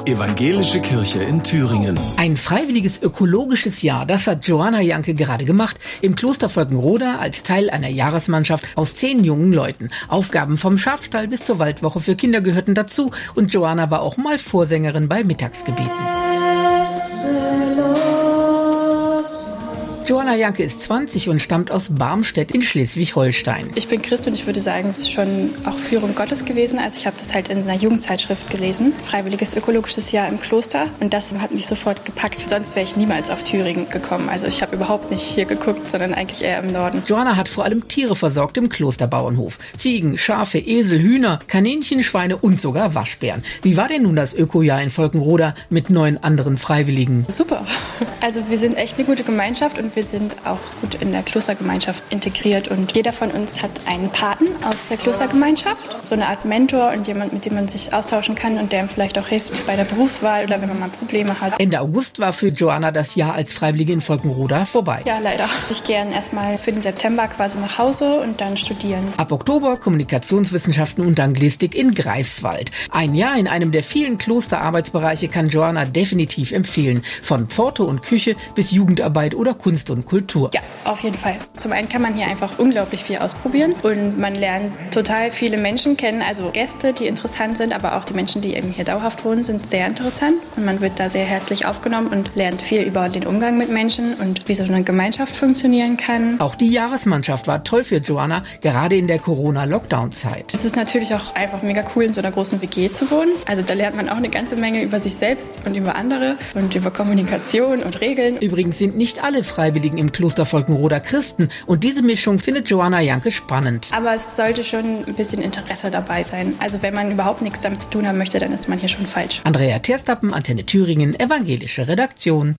Evangelische Kirche in Thüringen. Ein freiwilliges ökologisches Jahr, das hat Joanna Janke gerade gemacht, im Kloster Völkenroda als Teil einer Jahresmannschaft aus 10 jungen Leuten. Aufgaben vom Schafstall bis zur Waldwoche für Kinder gehörten dazu und Joanna war auch mal Vorsängerin bei Mittagsgebeten. Joanna Janke ist 20 und stammt aus Barmstedt in Schleswig-Holstein. Ich bin Christ und ich würde sagen, es ist schon auch Führung Gottes gewesen. Also ich habe das halt in einer Jugendzeitschrift gelesen. Freiwilliges ökologisches Jahr im Kloster. Und das hat mich sofort gepackt. Sonst wäre ich niemals auf Thüringen gekommen. Also ich habe überhaupt nicht hier geguckt, sondern eigentlich eher im Norden. Joanna hat vor allem Tiere versorgt im Klosterbauernhof. Ziegen, Schafe, Esel, Hühner, Kaninchen, Schweine und sogar Waschbären. Wie war denn nun das Ökojahr in Völkenroda mit 9 anderen Freiwilligen? Super. Also wir sind echt eine gute Gemeinschaft und wir sind auch gut in der Klostergemeinschaft integriert und jeder von uns hat einen Paten aus der Klostergemeinschaft, so eine Art Mentor und jemand, mit dem man sich austauschen kann und der ihm vielleicht auch hilft bei der Berufswahl oder wenn man mal Probleme hat. Ende August war für Joanna das Jahr als Freiwillige in Völkenroda vorbei. Ja, leider. Ich gehe erstmal für den September quasi nach Hause und dann studieren. Ab Oktober Kommunikationswissenschaften und Anglistik in Greifswald. Ein Jahr in einem der vielen Klosterarbeitsbereiche kann Joanna definitiv empfehlen. Von Pforte und Küche bis Jugendarbeit oder Kunst und Kultur. Ja, auf jeden Fall. Zum einen kann man hier einfach unglaublich viel ausprobieren und man lernt total viele Menschen kennen, also Gäste, die interessant sind, aber auch die Menschen, die eben hier dauerhaft wohnen, sind sehr interessant und man wird da sehr herzlich aufgenommen und lernt viel über den Umgang mit Menschen und wie so eine Gemeinschaft funktionieren kann. Auch die Jahresmannschaft war toll für Joanna, gerade in der Corona-Lockdown-Zeit. Es ist natürlich auch einfach mega cool, in so einer großen WG zu wohnen. Also da lernt man auch eine ganze Menge über sich selbst und über andere und über Kommunikation und Regeln. Übrigens sind nicht alle Freiwilligen im Kloster Völkenroda Christen und diese Mischung findet Joanna Janke spannend. Aber es sollte schon ein bisschen Interesse dabei sein. Also wenn man überhaupt nichts damit zu tun haben möchte, dann ist man hier schon falsch. Andrea Terstappen, Antenne Thüringen, evangelische Redaktion.